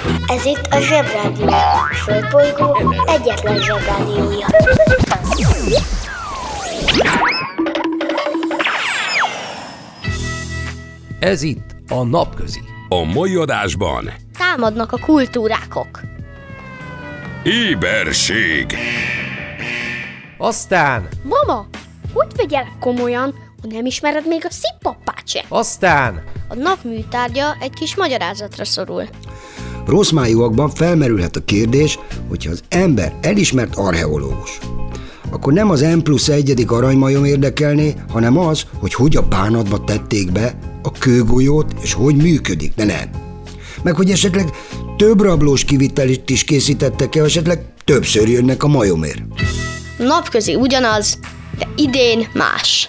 Ez itt a Zsebrádió, a Földbolygó egyetlen Zsebrádiója. Ez itt a Napközi. A mai adásban Támadnak a kultúrákok. éberség. Aztán, Mama, hogy vegyelek komolyan, ha nem ismered még a szippappát se? aztán, A nap műtárgya egy kis magyarázatra szorul. Rossz májúakban felmerülhet a kérdés, hogyha az ember elismert archeológus, akkor nem az N+1 aranymajom érdekelné, hanem az, hogy a bánatba tették be a kőgolyót, és hogy működik, de nem. Meg hogy esetleg több rablós kivitelét is készítettek-e, esetleg többször jönnek a majomért. A napközi ugyanaz, de idén más.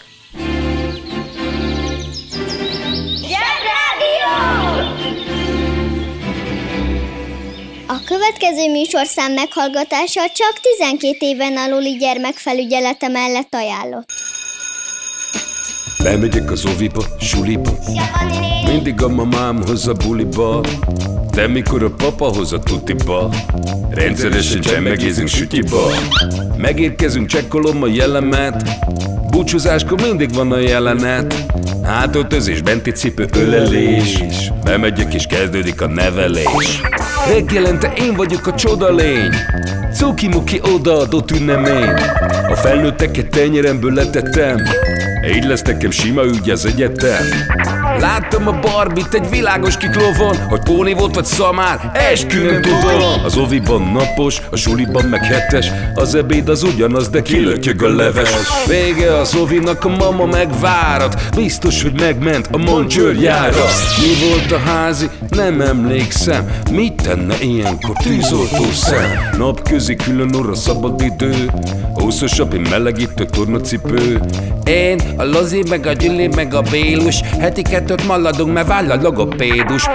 A következő műsorszám meghallgatása csak 12 éven aluli gyermekfelügyelete mellett ajánlott. Bemegyek az oviba, suliba, mindig a mamám hoz a buliba, de mikor a papa hoz a tutiba, rendszeresen csemmegézünk sütyiba. Megérkezünk, csekkolom a jellemet, búcsúzáskor mindig van a jelenet. Hátöltözés, benti cipő, ölelés, bemegyek és kezdődik a nevelés. Reggelente én vagyok a csodalény, cuki-muki odaadott ünnemény. A felnőtteket tenyeremből letettem, így lesz nekem sima ügy az egyetem. Láttam a Barbit egy világos kiklovon, hogy póni volt vagy szamár, eskü nem tudom. Az oviban napos, a suliban meg hetes, az ebéd az ugyanaz, de kilötyög a leves. Vége az ovinak, a mama megvárat, biztos, hogy megment a Moncsőrjára. Mi volt a házi? Nem emlékszem, mit tenne ilyenkor tűzoltó szem? Napközi külön orra szabad idő, húszosabb, én melegítő tornacipő. Én, a Lozi, meg a Gyüli, meg a Bélus, heti kettőt maladunk, mert váll a logopédus.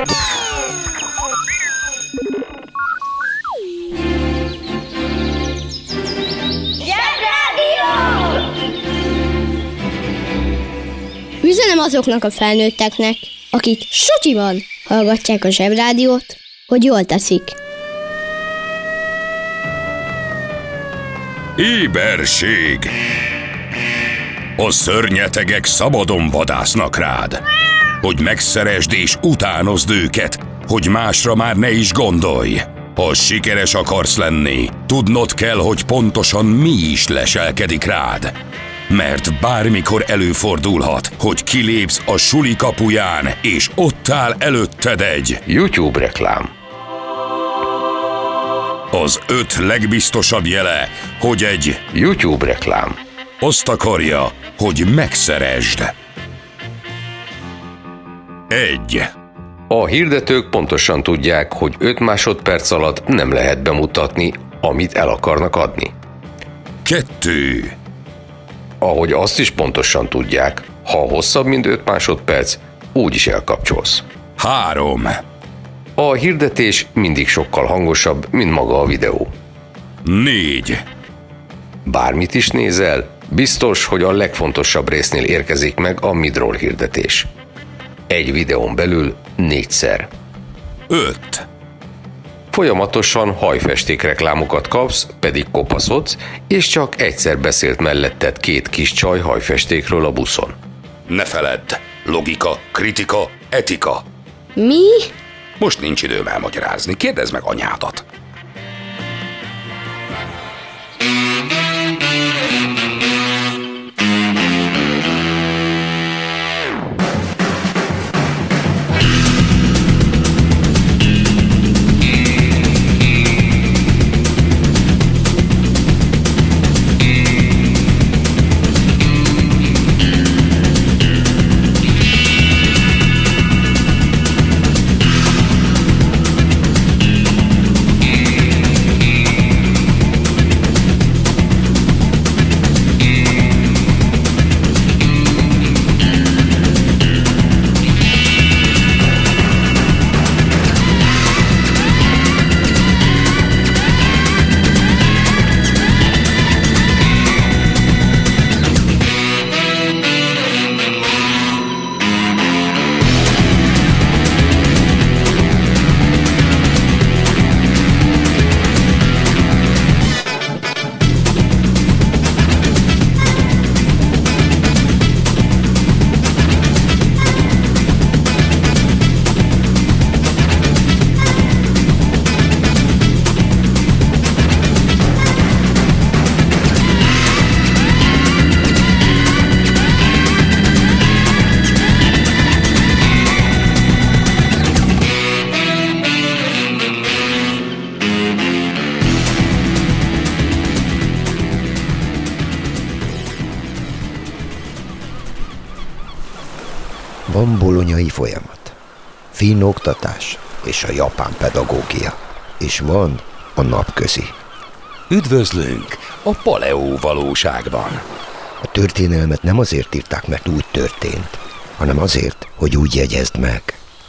Üzenem azoknak a felnőtteknek, akik sutyiban hallgatják a Zsebrádiót, hogy jól teszik. Éberség. A szörnyetegek szabadon vadásznak rád, hogy megszeresd és utánozd őket, hogy másra már ne is gondolj. Ha sikeres akarsz lenni, tudnod kell, hogy pontosan mi is leselkedik rád. Mert bármikor előfordulhat, hogy kilépsz a suli kapuján, és ott áll előtted egy YouTube reklám. Az 5 legbiztosabb jele, hogy egy YouTube reklám. azt akarja, hogy megszeresd. 1. A hirdetők pontosan tudják, hogy 5 másodperc alatt nem lehet bemutatni, amit el akarnak adni. 2. Ahogy azt is pontosan tudják, ha hosszabb, mint 5 másodperc, úgyis elkapcsolsz. 3. A hirdetés mindig sokkal hangosabb, mint maga a videó. 4. Bármit is nézel, biztos, hogy a legfontosabb résznél érkezik meg a midroll hirdetés. Egy videón belül 4-szer. 5. Folyamatosan hajfesték reklámokat kapsz, pedig kopaszodsz, és csak egyszer beszélt melletted 2 kis csaj hajfestékről a buszon. Ne feledd, logika, kritika, etika. Mi? Most nincs időm elmagyarázni, kérdezd meg anyádat. Van bolonyai folyamat, finn oktatás és a japán pedagógia, és van a napközi. Üdvözlünk a paleó valóságban. A történelmet nem azért írták, mert úgy történt, hanem azért, hogy úgy jegyezd meg.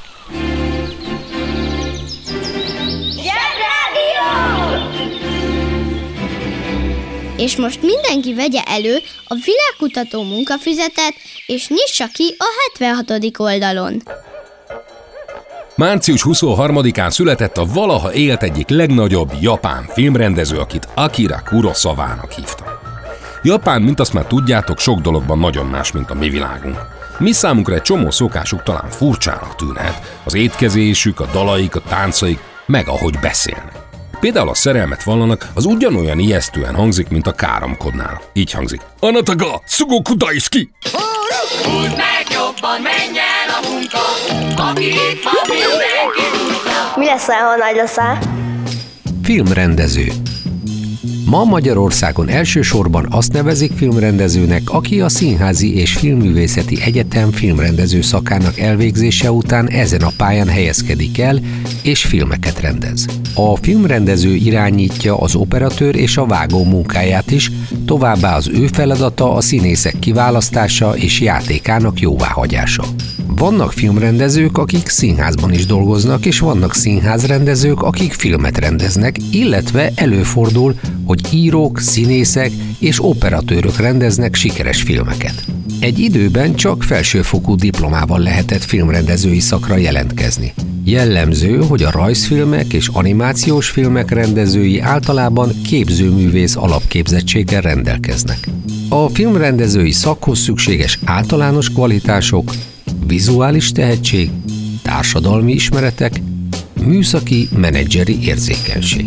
És most mindenki vegye elő a világkutató munkafüzetet, és nyissa ki a 76. oldalon. Március 23-án született a valaha élt egyik legnagyobb japán filmrendező, akit Akira Kurosavának hívtak. Japán, mint azt már tudjátok, sok dologban nagyon más, mint a mi világunk. Mi számunkra egy csomó szokásuk talán furcsának tűnhet, az étkezésük, a dalaik, a táncaik, meg ahogy beszélnek. Például a szerelmet vallanak, az ugyanolyan ijesztően hangzik, mint a káromkodnál. Így hangzik. Anataga, Sugoku Daisuki! Húzd meg jobban, menj el a munka, aki itt van, mindenki húzza. Mi leszel, ha nagy leszel? Filmrendező. Ma Magyarországon elsősorban azt nevezik filmrendezőnek, aki a Színházi és Filmművészeti Egyetem filmrendező szakának elvégzése után ezen a pályán helyezkedik el, és filmeket rendez. A filmrendező irányítja az operatőr és a vágó munkáját is, továbbá az ő feladata a színészek kiválasztása és játékának jóváhagyása. Vannak filmrendezők, akik színházban is dolgoznak, és vannak színházrendezők, akik filmet rendeznek, illetve előfordul, hogy írók, színészek és operatőrök rendeznek sikeres filmeket. Egy időben csak felsőfokú diplomával lehetett filmrendezői szakra jelentkezni. Jellemző, hogy a rajzfilmek és animációs filmek rendezői általában képzőművész alapképzettséggel rendelkeznek. A filmrendezői szakhoz szükséges általános kvalitások, vizuális tehetség, társadalmi ismeretek, műszaki, menedzseri érzékenység.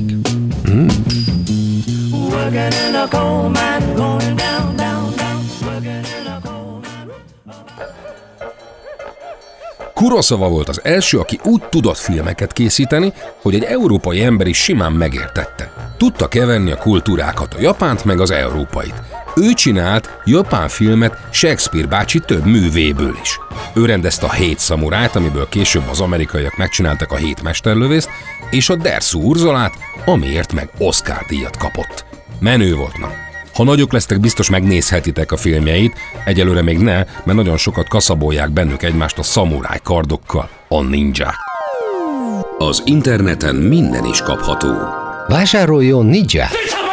Kurosawa volt az első, aki úgy tudott filmeket készíteni, hogy egy európai ember is simán megértette. Tudta keverni a kultúrákat, a japánt meg az európait. Ő csinált japán filmet Shakespeare bácsi több művéből is. Ő rendezte a 7 szamurájt, amiből később az amerikaiak megcsináltak a 7 mesterlövészt, és a Derszú Urzolát, amiért meg Oscar-díjat kapott. Menő volt, na. Ha nagyok lesztek, biztos megnézhetitek a filmjeit, egyelőre még ne, mert nagyon sokat kaszabolják bennük egymást a szamuráj kardokkal, a ninják. Az interneten minden is kapható. Vásároljon ninja!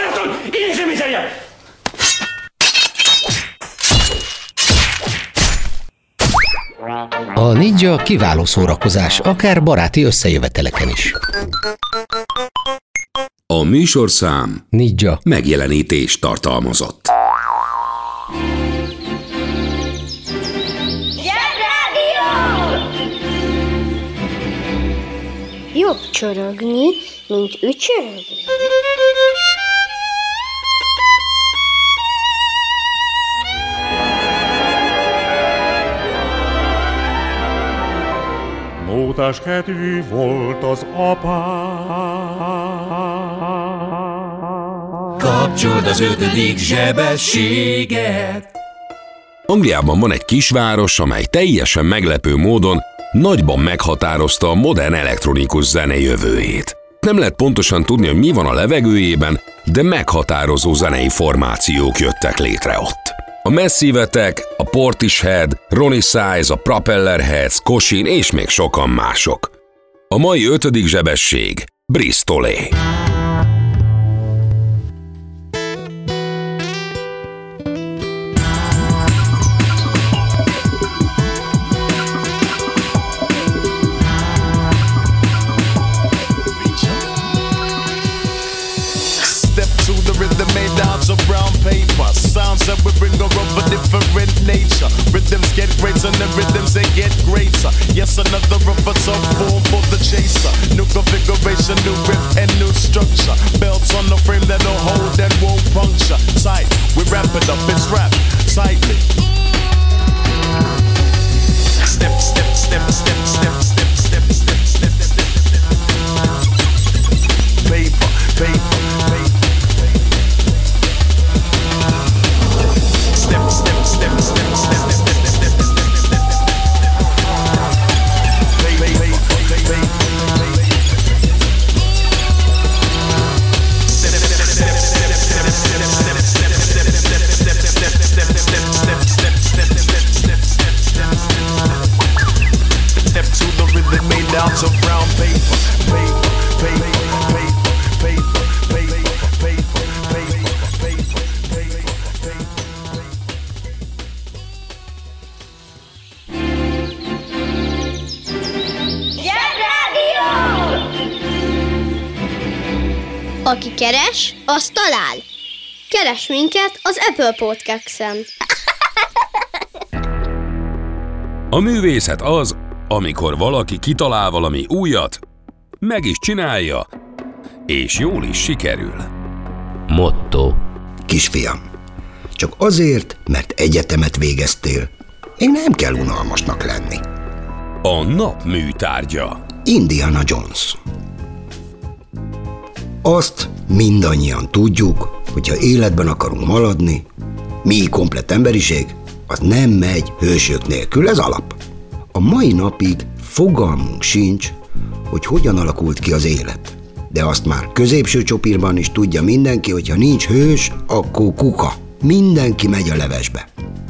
A ninja kiváló szórakozás, akár baráti összejöveteleken is. A műsorszám Ninja megjelenítést tartalmazott. Jobb csorogni, mint ücsörögni. Mótás kedvű volt az apám. Kapcsold az 5. zsebességet! Angliában van egy kisváros, amely teljesen meglepő módon nagyban meghatározta a modern elektronikus zene jövőjét. Nem lehet pontosan tudni, hogy mi van a levegőjében, de meghatározó zenei formációk jöttek létre ott. A Massive Attack, a Portishead, Ronnie Size, a Propellerheads, Coshin és még sokan mások. A mai 5. zsebesség Bristolé. Sounds that we bring are of a different nature. Rhythms get greater and the rhythms they get greater. Yes, another of us up form for the chaser. New configuration, new riff and new structure. Belts on the frame that'll hold and won't puncture. Tight, we wrap it up, it's wrapped tightly. Step, step, step, step, step, step, step, step, step, step, step. Paper, paper, paper. Step, step, step, step, step, step, step, step, step, step, step. down to brown paper, paper, paper, paper, paper, paper, paper, paper, paper, Aki keres, az talál. Keres minket az Apple Podcast-en. A művészet az, amikor valaki kitalál valami újat, meg is csinálja, és jól is sikerül. Motto. Kisfiam, csak azért, mert egyetemet végeztél, még nem kell unalmasnak lenni. A nap műtárgya. Indiana Jones. Azt mindannyian tudjuk, hogyha életben akarunk maradni, mi komplett emberiség, az nem megy hősök nélkül, ez alap. A mai napig fogalmunk sincs, hogy hogyan alakult ki az élet. De azt már középső csopírban is tudja mindenki, hogyha nincs hős, akkor kuka. Mindenki megy a levesbe.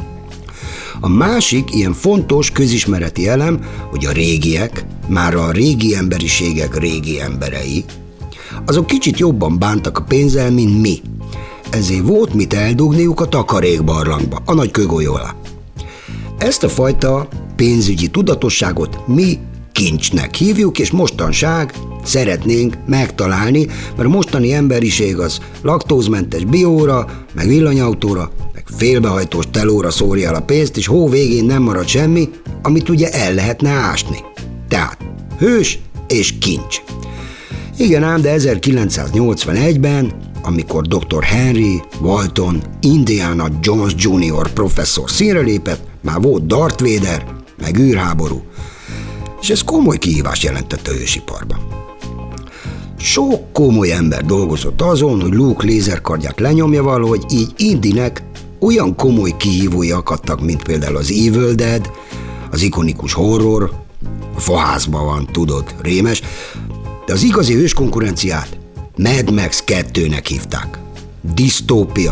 A másik ilyen fontos közismereti elem, hogy a régiek, már a régi emberiségek régi emberei, azok kicsit jobban bántak a pénzzel, mint mi. Ezért volt mit eldugniuk a takarékbarlangba, a nagy kőgolyó alá. Ezt a fajta pénzügyi tudatosságot mi kincsnek hívjuk, és mostanság szeretnénk megtalálni, mert a mostani emberiség az laktózmentes bióra, meg villanyautóra, meg félbehajtós telóra szórja el a pénzt, és hó végén nem marad semmi, amit ugye el lehetne ásni. Tehát hős és kincs. Igen ám, de 1981-ben, amikor dr. Henry Walton Indiana Jones Jr. professzor színre lépett, már volt Darth Vader, meg űrháború, és ez komoly kihívást jelentett a hősiparban. Sok komoly ember dolgozott azon, hogy Luke lézerkardját lenyomja valahogy, így Indynek olyan komoly kihívói akadtak, mint például az Evil Dead, az ikonikus horror, a faházban van, tudod, rémes, de az igazi hőskonkurenciát Mad Max 2-nek hívták. Disztópia.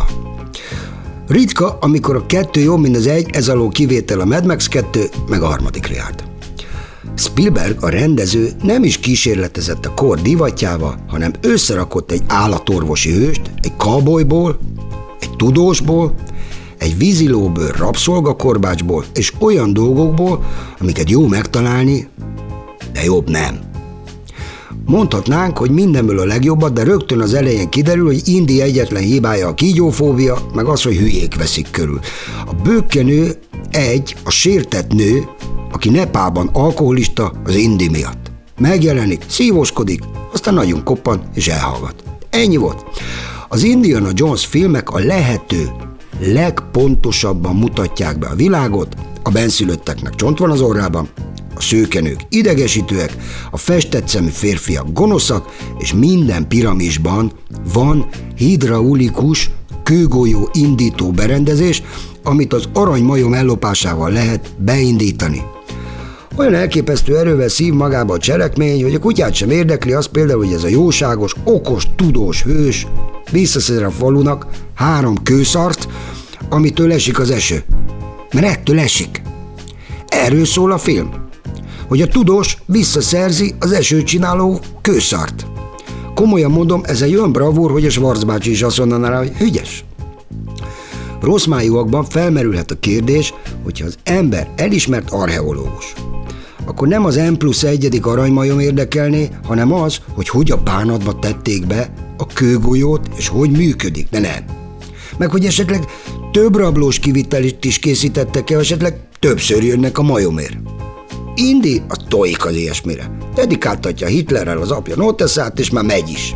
Ritka, amikor a 2 jobb, mint az 1, ez alól kivétel a Mad Max 2, meg a harmadikra járt. Spielberg, a rendező, nem is kísérletezett a kor divatjával, hanem összerakott egy állatorvosi hőst, egy cowboyból, egy tudósból, egy vízilóbőr rabszolgakorbácsból, és olyan dolgokból, amiket jó megtalálni, de jobb nem. Mondhatnánk, hogy mindenből a legjobbat, de rögtön az elején kiderül, hogy Indy egyetlen hibája a kígyófóbia, meg az, hogy hülyék veszik körül. A bökkenő a sértett nő, aki Nepálban alkoholista az Indy miatt. Megjelenik, szívoskodik, aztán nagyon koppan és elhallgat. Ennyi volt. Az Indiana Jones filmek a lehető legpontosabban mutatják be a világot, a benszülötteknek csont van az orrában, a szőkenők idegesítőek, a festett szemű férfiak gonoszak, és minden piramisban van hidraulikus kőgolyó indító berendezés, amit az aranymajom ellopásával lehet beindítani. Olyan elképesztő erővel szív magába a cselekmény, hogy a kutyát sem érdekli az például, hogy ez a jóságos, okos, tudós hős visszaszed a falunak 3 kőszart, amitől esik az eső. Mert ettől esik. Erről szól a film, hogy a tudós visszaszerzi az esőcsináló kőszart. Komolyan mondom, ez egy olyan bravúr, hogy a Schwarz bácsi is azt mondaná rá, hogy ügyes. Rossz májúakban felmerülhet a kérdés, hogyha az ember elismert archeológus, akkor nem az N+1 aranymajom érdekelné, hanem az, hogy a bánatba tették be a kőgolyót, és hogy működik, de nem. Meg hogy esetleg több rablós kivitelit is készítettek el, esetleg többször jönnek a majomért. Indy a tojik az ilyesmire. Dedikáltatja Hitlerrel az apja noteszát, és már megy is.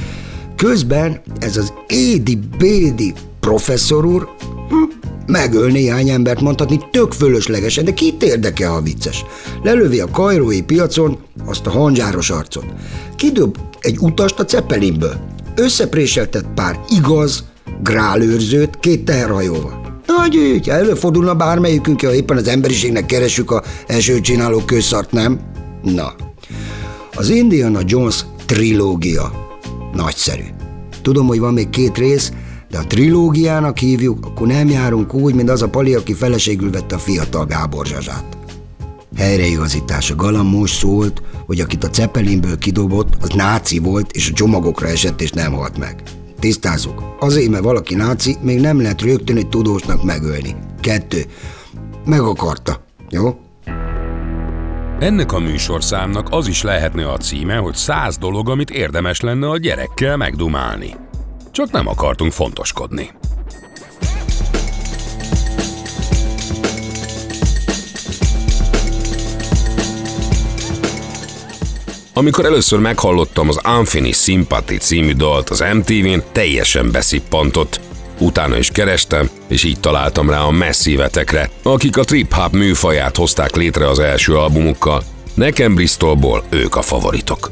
Közben ez az édi-bédi professzor úr megöl néhány embert, mondhatni tök fölöslegesen, de kit érdekel, ha vicces. Lelövi a kairói piacon azt a hanzsáros arcot. Kidob egy utast a Zeppelinből. Összepréseltet pár igaz grálőrzőt 2 teherhajóval. Nagy ügy, előfordulna bármelyikünk, ha éppen az emberiségnek keressük a esőcsináló kőszart, nem? Na, az Indiana Jones trilógia nagyszerű. Tudom, hogy van még 2 rész, de a trilógiának hívjuk, akkor nem járunk úgy, mint az a pali, aki feleségül vette a fiatal Gábor Zsazsát. Helyreigazítás. A galamb most szólt, hogy akit a Zeppelinből kidobott, az náci volt, és a csomagokra esett, és nem halt meg. Tisztázzuk. Azért, mert valaki náci, még nem lehet rögtön egy tudósnak megölni. 2. Meg akarta. Jó? Ennek a műsorszámnak az is lehetne a címe, hogy 100 dolog, amit érdemes lenne a gyerekkel megdumálni. Csak nem akartunk fontoskodni. Amikor először meghallottam az Unfinished Sympathy című dalt az MTV-n, teljesen beszippantott. Utána is kerestem, és így találtam rá a Massive-etekre, akik a trip-hop műfaját hozták létre az első albumukkal. Nekem Bristolból ők a favoritok.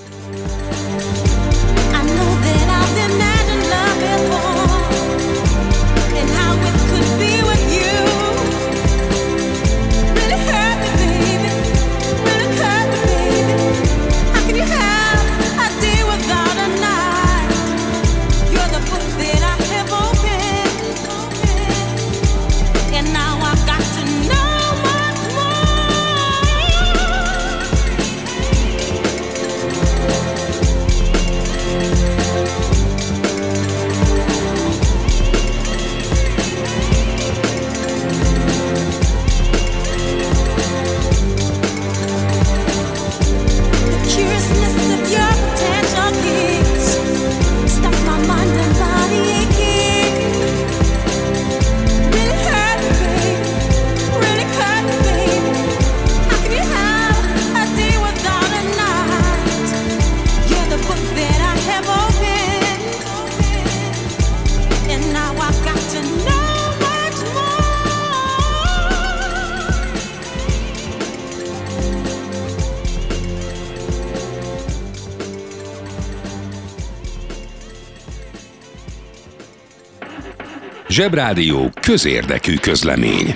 Zsebrádió közérdekű közlemény.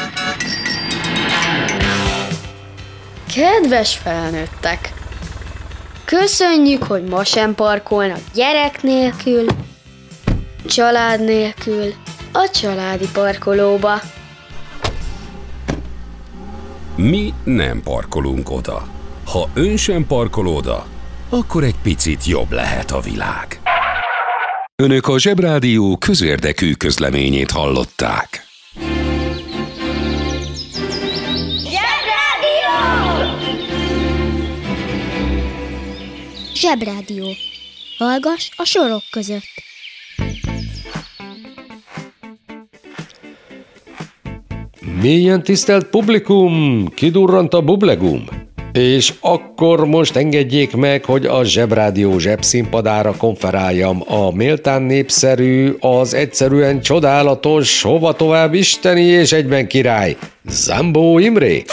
Kedves felnőttek! Köszönjük, hogy ma sem parkolnak gyerek nélkül, család nélkül a családi parkolóba. Mi nem parkolunk oda. Ha ön sem parkol oda, akkor egy picit jobb lehet a világ. Önök a Zsebrádió közérdekű közleményét hallották. Zsebrádió! Zsebrádió. Hallgass a sorok között. Mélyen tisztelt publikum, kidurrant a bublegum. És akkor most engedjék meg, hogy a Zsebrádió zsebszínpadára konferáljam a méltán népszerű, az egyszerűen csodálatos, hova tovább isteni és egyben király, Zambó Imré.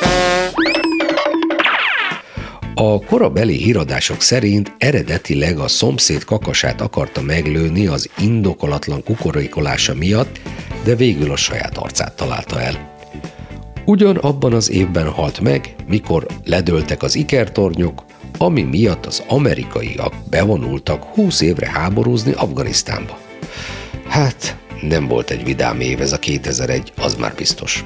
A korabeli híradások szerint eredetileg a szomszéd kakasát akarta meglőni az indokolatlan kukorékolása miatt, de végül a saját arcát találta el. Ugyanabban az évben halt meg, mikor ledőltek az ikertornyok, ami miatt az amerikaiak bevonultak 20 évre háborúzni Afganisztánba. Hát, nem volt egy vidám év ez a 2001, az már biztos.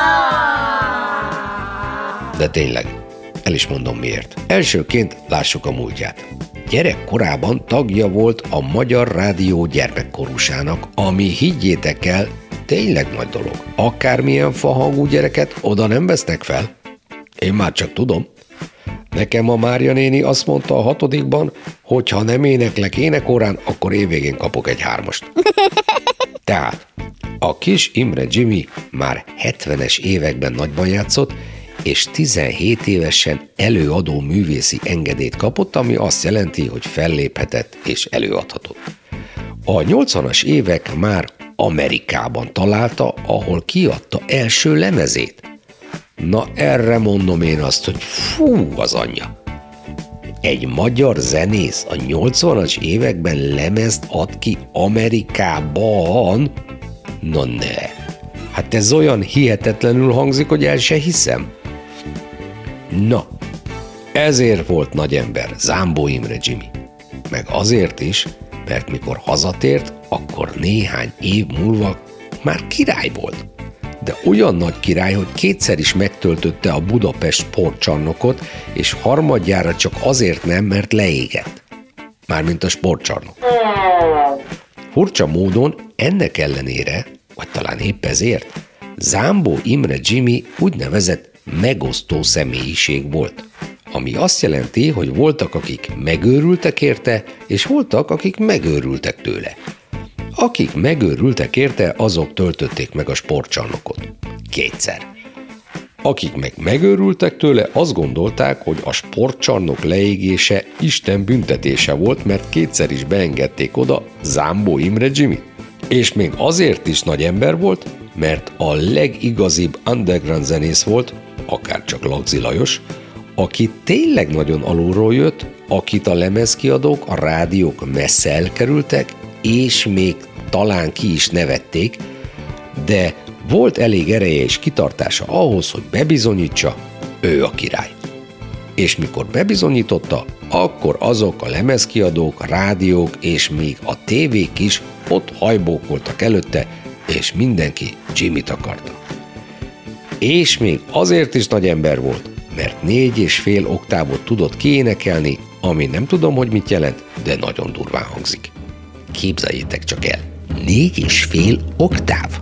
De tényleg, el is mondom miért. Elsőként lássuk a múltját. Gyerekkorában tagja volt a Magyar Rádió gyermekkorusának, ami, higgyétek el, tényleg nagy dolog. Akármilyen fahangú gyereket oda nem vesznek fel. Én már csak tudom. Nekem a Mária néni azt mondta a 6-ban, hogy ha nem éneklek énekórán, akkor évvégén kapok egy 3-ast. Tehát a kis Imre Jimmy már 70-es években nagyban játszott, és 17 évesen előadó művészi engedélyt kapott, ami azt jelenti, hogy felléphetett és előadhatott. A 80-as évek már Amerikában találta, ahol kiadta első lemezét. Na erre mondom én azt, hogy fú az anyja. Egy magyar zenész a 80-as években lemezt ad ki Amerikában? Na ne. Hát ez olyan hihetetlenül hangzik, hogy el se hiszem. Na, ezért volt nagy ember Zambó Imre Jimmy. Meg azért is, mert mikor hazatért, akkor néhány év múlva már király volt. de olyan nagy király, hogy kétszer is megtöltötte a Budapest sportcsarnokot, és harmadjára csak azért nem, mert leégett. Mármint a sportcsarnok. Furcsa módon ennek ellenére, vagy talán épp ezért, Zámbó Imre Jimmy úgynevezett megosztó személyiség volt, ami azt jelenti, hogy voltak, akik megőrültek érte, és voltak, akik megőrültek tőle. Akik megőrültek érte, azok töltötték meg a sportcsarnokot. Kétszer. Akik meg megőrültek tőle, azt gondolták, hogy a sportcsarnok leégése Isten büntetése volt, mert kétszer is beengedték oda Zámbó Imre Jimmy. És még azért is nagy ember volt, mert a legigazibb underground zenész volt, akár csak Lagzi Lajos, aki tényleg nagyon alulról jött, akit a lemezkiadók, a rádiók messze elkerültek, és még talán ki is nevették, de volt elég ereje és kitartása ahhoz, hogy bebizonyítsa, ő a király. És mikor bebizonyította, akkor azok a lemezkiadók, a rádiók és még a tévék is ott hajbókoltak előtte, és mindenki Jimmyt akarta. És még azért is nagy ember volt, mert 4,5 oktávot tudott kiénekelni, ami nem tudom, hogy mit jelent, de nagyon durván hangzik. Képzeljétek csak el, 4,5 oktáv!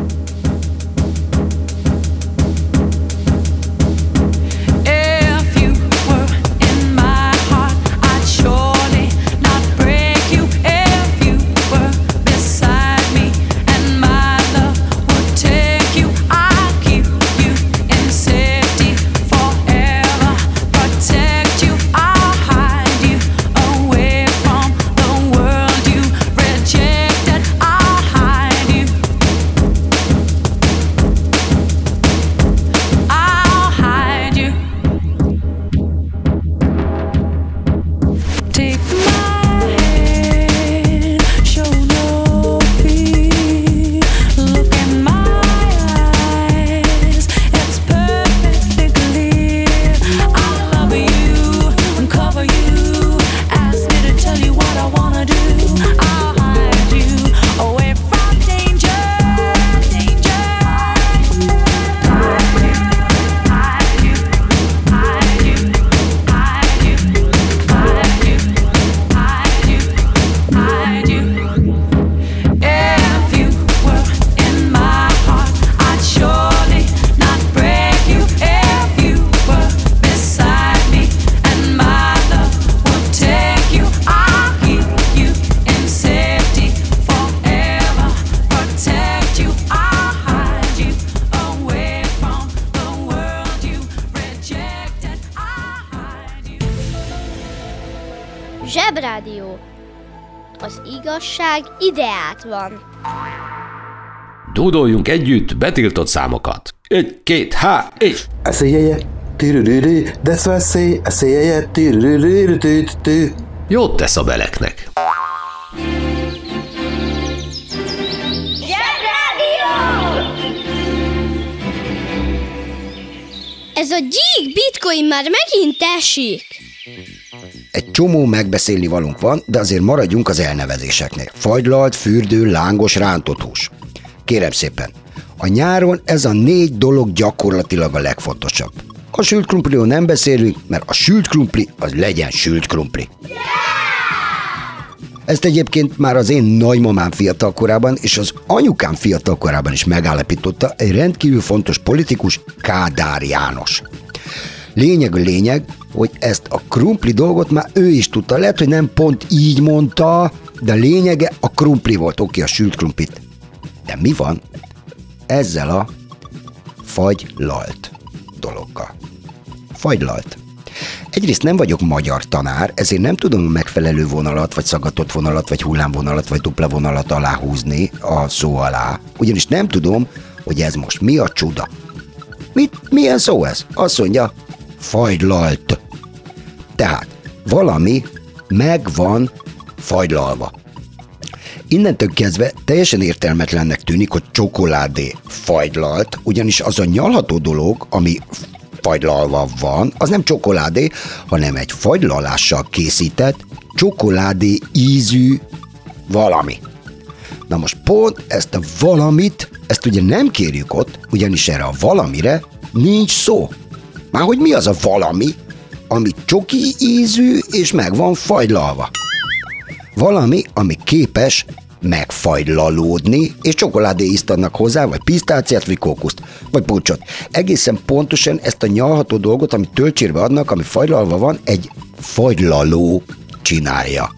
Zsebrádió. Az igazság ideát van. Dúdoljunk együtt betiltott számokat. 1, 2, 3, és... Jót tesz a beleknek. Ez a gyík bitcoin már megint esik. Egy csomó megbeszélni valunk van, de azért maradjunk az elnevezéseknél. Fagylalt, fürdő, lángos, rántott hús. Kérem szépen, a nyáron ez a 4 dolog gyakorlatilag a legfontosabb. A sült krumpliról nem beszélünk, mert a sült krumpli az legyen sült krumpli. Ezt egyébként már az én nagymamám fiatalkorában és az anyukám fiatalkorában is megállapította egy rendkívül fontos politikus, Kádár János. Lényeg, hogy ezt a krumpli dolgot már ő is tudta. Lehet, hogy nem pont így mondta, de a lényege a krumpli volt, oké, a sült krumplit. De mi van ezzel a fagylalt dologgal? Fagylalt. Egyrészt nem vagyok magyar tanár, ezért nem tudom a megfelelő vonalat, vagy szaggatott vonalat, vagy hullámvonalat, vagy dupla vonalat aláhúzni a szó alá. Ugyanis nem tudom, hogy ez most mi a csuda. Milyen szó ez? Azt mondja, fagylalt. Tehát valami meg van fagylalva. Innentől kezdve teljesen értelmetlennek tűnik, hogy csokoládé fagylalt, ugyanis az a nyalható dolog, ami fagylalva van, az nem csokoládé, hanem egy fagylalással készített csokoládé ízű valami. Na most pont ezt a valamit, ezt ugye nem kérjük ott, ugyanis erre a valamire nincs szó. Már hogy mi az a valami, ami csoki ízű és meg van fagylalva? Valami, ami képes megfagylalódni, és csokoládé ízt adnak hozzá, vagy pisztáciát, vagy kókuszt, vagy pucsot. Egészen pontosan ezt a nyalható dolgot, amit töltsérbe adnak, ami fagylalva van, egy fagylaló csinálja.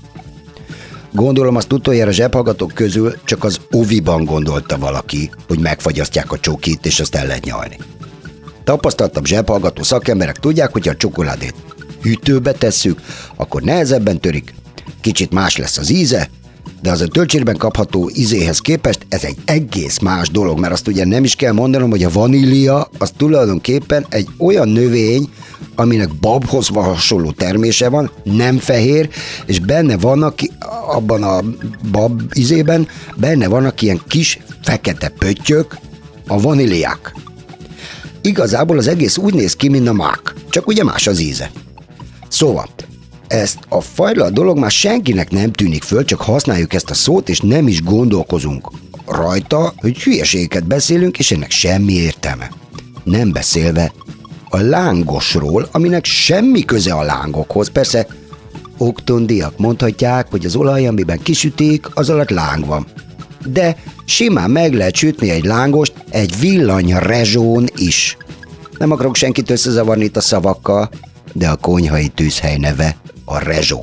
Gondolom azt utoljára zsebhallgatók közül csak az oviban gondolta valaki, hogy megfagyasztják a csokit, és azt el lehet nyalni. Tapasztaltabb zsebhallgató szakemberek tudják, hogy ha a csokoládét hűtőbe tesszük, akkor nehezebben törik, kicsit más lesz az íze, de az a töltsérben kapható ízéhez képest ez egy egész más dolog, mert azt ugye nem is kell mondanom, hogy a vanília az tulajdonképpen egy olyan növény, aminek babhoz hasonló termése van, nem fehér, és benne vannak, abban a bab ízében, benne vannak ilyen kis fekete pöttyök, a vaníliák. Igazából az egész úgy néz ki, mint a mák, csak ugye más az íze. Szóval, ezt a fajlalt dolog már senkinek nem tűnik föl, csak használjuk ezt a szót, és nem is gondolkozunk rajta, hogy hülyeségeket beszélünk, és ennek semmi értelme. Nem beszélve a lángosról, aminek semmi köze a lángokhoz. Persze oktondiak mondhatják, hogy az olaj, amiben kisütik, az alatt láng van. De simán meg lehet sütni egy lángost egy villanyrezsón is. Nem akarok senkit összezavarni itt a szavakkal, de a konyhai tűzhely neve a rezsó.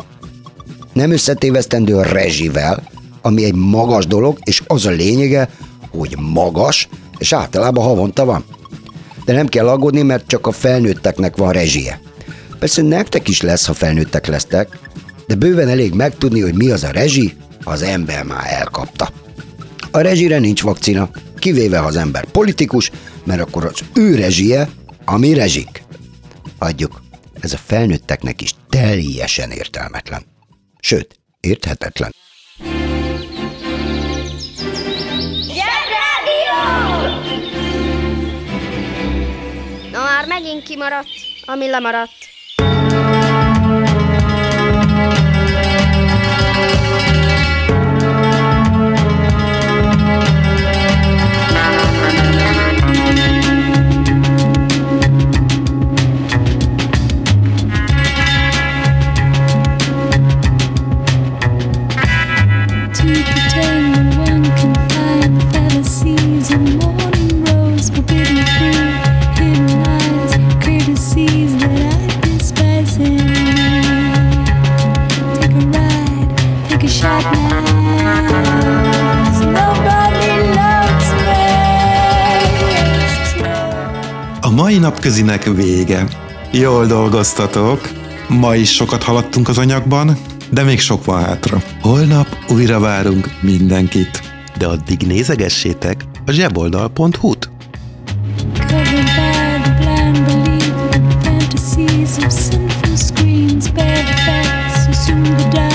Nem összetévesztendő a rezsivel, ami egy magas dolog, és az a lényege, hogy magas, és általában havonta van. De nem kell aggódni, mert csak a felnőtteknek van rezsie. Persze nektek is lesz, ha felnőttek lesztek, de bőven elég megtudni, hogy mi az a rezsi, ha az ember már elkapta. A rezsire nincs vakcina, kivéve ha az ember politikus, mert akkor az ő rezsie, a mi rezsik. Adjuk, ez a felnőtteknek is teljesen értelmetlen. Sőt, érthetetlen. Na már megint kimaradt, ami lemaradt. A mai napközinek vége. Jól dolgoztatok. Ma is sokat haladtunk az anyagban, de még sok van hátra. Holnap újra várunk mindenkit. De addig nézegessétek a zseboldal.hu-t. Of sinful screens bear the facts, assume the